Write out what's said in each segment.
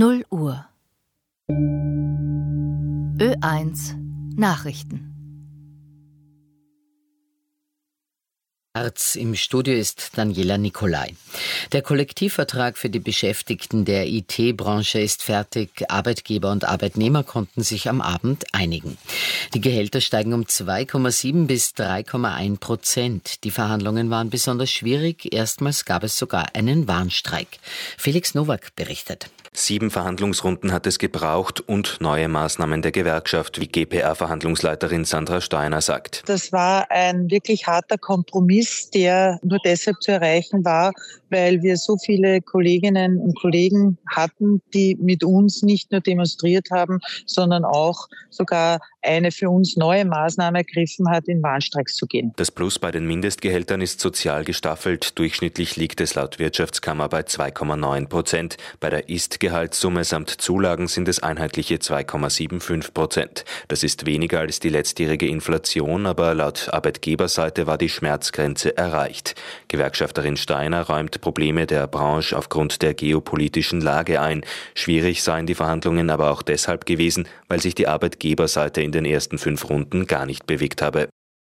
0 Uhr. Ö1 Nachrichten. Im Studio ist Daniela Nicolai. Der Kollektivvertrag für die Beschäftigten der IT-Branche ist fertig. Arbeitgeber und Arbeitnehmer konnten sich am Abend einigen. Die Gehälter steigen um 2,7 bis 3,1%. Die Verhandlungen waren besonders schwierig. Erstmals gab es sogar einen Warnstreik. Felix Nowak berichtet. 7 Verhandlungsrunden hat es gebraucht und neue Maßnahmen der Gewerkschaft, wie GPA-Verhandlungsleiterin Sandra Steiner sagt. Das war ein wirklich harter Kompromiss, der nur deshalb zu erreichen war, weil wir so viele Kolleginnen und Kollegen hatten, die mit uns nicht nur demonstriert haben, sondern auch sogar eine für uns neue Maßnahme ergriffen hat, in Warnstreiks zu gehen. Das Plus bei den Mindestgehältern ist sozial gestaffelt. Durchschnittlich liegt es laut Wirtschaftskammer bei 2,9%. Bei der Ist-Gehaltssumme samt Zulagen sind es einheitliche 2,75%. Das ist weniger als die letztjährige Inflation, aber laut Arbeitgeberseite war die Schmerzgrenze erreicht. Gewerkschafterin Steiner räumt Probleme der Branche aufgrund der geopolitischen Lage ein. Schwierig seien die Verhandlungen aber auch deshalb gewesen, weil sich die Arbeitgeberseite in den ersten 5 Runden gar nicht bewegt habe.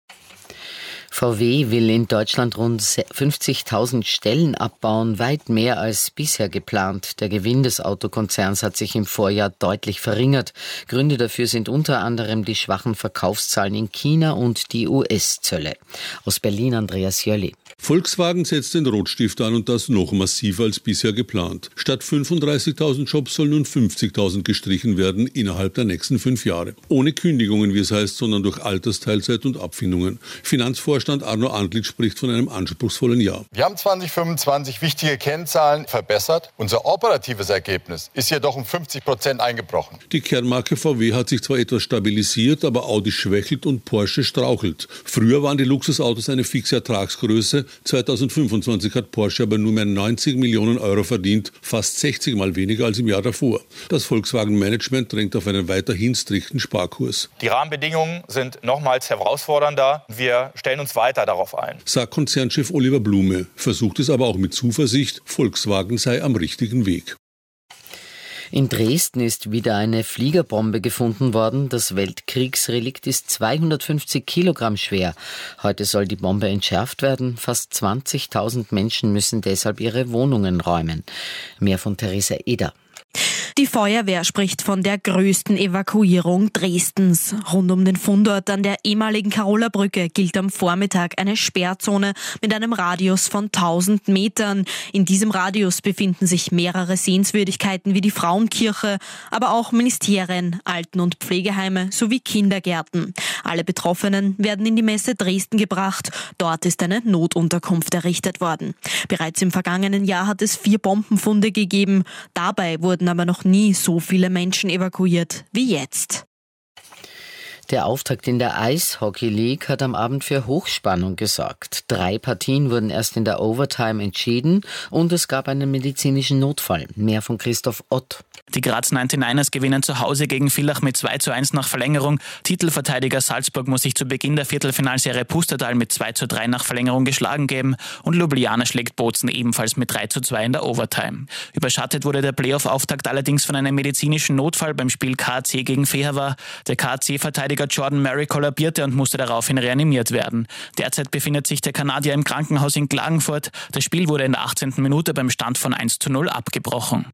VW will in Deutschland rund 50.000 Stellen abbauen, weit mehr als bisher geplant. Der Gewinn des Autokonzerns hat sich im Vorjahr deutlich verringert. Gründe dafür sind unter anderem die schwachen Verkaufszahlen in China und die US-Zölle. Aus Berlin Andreas Jölli. Volkswagen setzt den Rotstift an und das noch massiver als bisher geplant. Statt 35.000 Jobs sollen nun 50.000 gestrichen werden innerhalb der nächsten 5 Jahre. Ohne Kündigungen, wie es heißt, sondern durch Altersteilzeit und Abfindungen. Finanzvorstand Arno Antlitz spricht von einem anspruchsvollen Jahr. Wir haben 2025 wichtige Kennzahlen verbessert. Unser operatives Ergebnis ist jedoch um 50% eingebrochen. Die Kernmarke VW hat sich zwar etwas stabilisiert, aber Audi schwächelt und Porsche strauchelt. Früher waren die Luxusautos eine fixe Ertragsgröße. 2025 hat Porsche aber nur mehr 90 Millionen Euro verdient, fast 60 Mal weniger als im Jahr davor. Das Volkswagen-Management drängt auf einen weiterhin strikten Sparkurs. Die Rahmenbedingungen sind nochmals herausfordernder. Wir stellen uns weiter darauf ein, sagt Konzernchef Oliver Blume, versucht es aber auch mit Zuversicht, Volkswagen sei am richtigen Weg. In Dresden ist wieder eine Fliegerbombe gefunden worden. Das Weltkriegsrelikt ist 250 Kilogramm schwer. Heute soll die Bombe entschärft werden. Fast 20.000 Menschen müssen deshalb ihre Wohnungen räumen. Mehr von Theresa Eder. Die Feuerwehr spricht von der größten Evakuierung Dresdens. Rund um den Fundort an der ehemaligen Karola-Brücke gilt am Vormittag eine Sperrzone mit einem Radius von 1000 Metern. In diesem Radius befinden sich mehrere Sehenswürdigkeiten wie die Frauenkirche, aber auch Ministerien, Alten- und Pflegeheime sowie Kindergärten. Alle Betroffenen werden in die Messe Dresden gebracht. Dort ist eine Notunterkunft errichtet worden. Bereits im vergangenen Jahr hat es 4 Bombenfunde gegeben. Dabei wurden aber noch nie so viele Menschen evakuiert wie jetzt. Der Auftakt in der Eishockey League hat am Abend für Hochspannung gesorgt. 3 Partien wurden erst in der Overtime entschieden und es gab einen medizinischen Notfall. Mehr von Christoph Ott. Die Graz 99ers gewinnen zu Hause gegen Villach mit 2:1 nach Verlängerung. Titelverteidiger Salzburg muss sich zu Beginn der Viertelfinalserie Pustertal mit 2:3 nach Verlängerung geschlagen geben und Ljubljana schlägt Bozen ebenfalls mit 3:2 in der Overtime. Überschattet wurde der Playoff-Auftakt allerdings von einem medizinischen Notfall beim Spiel KAC gegen Fehervar. Der KAC-Verteidiger Jordan Murray kollabierte und musste daraufhin reanimiert werden. Derzeit befindet sich der Kanadier im Krankenhaus in Klagenfurt. Das Spiel wurde in der 18. Minute beim Stand von 1:0 abgebrochen.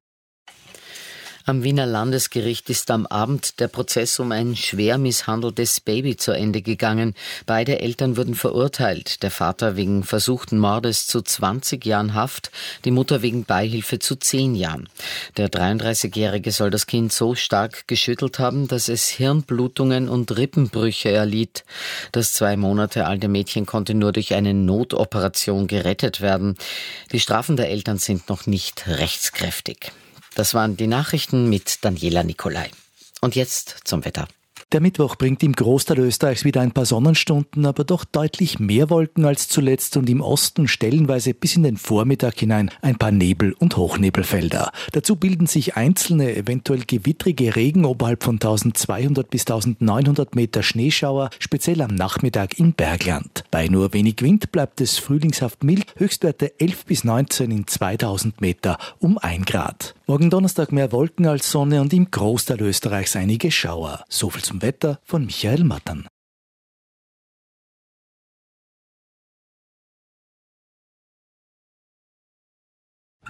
Am Wiener Landesgericht ist am Abend der Prozess um ein schwer misshandeltes Baby zu Ende gegangen. Beide Eltern wurden verurteilt. Der Vater wegen versuchten Mordes zu 20 Jahren Haft, die Mutter wegen Beihilfe zu 10 Jahren. Der 33-Jährige soll das Kind so stark geschüttelt haben, dass es Hirnblutungen und Rippenbrüche erlitt. Das 2 Monate alte Mädchen konnte nur durch eine Notoperation gerettet werden. Die Strafen der Eltern sind noch nicht rechtskräftig. Das waren die Nachrichten mit Daniela Nicolai. Und jetzt zum Wetter. Der Mittwoch bringt im Großteil Österreichs wieder ein paar Sonnenstunden, aber doch deutlich mehr Wolken als zuletzt und im Osten stellenweise bis in den Vormittag hinein ein paar Nebel- und Hochnebelfelder. Dazu bilden sich einzelne, eventuell gewittrige Regen oberhalb von 1200 bis 1900 Meter Schneeschauer, speziell am Nachmittag im Bergland. Bei nur wenig Wind bleibt es frühlingshaft mild, Höchstwerte 11 bis 19 in 2000 Meter um 1 Grad. Morgen Donnerstag mehr Wolken als Sonne und im Großteil Österreichs einige Schauer. So viel zum Wetter von Michael Mattern.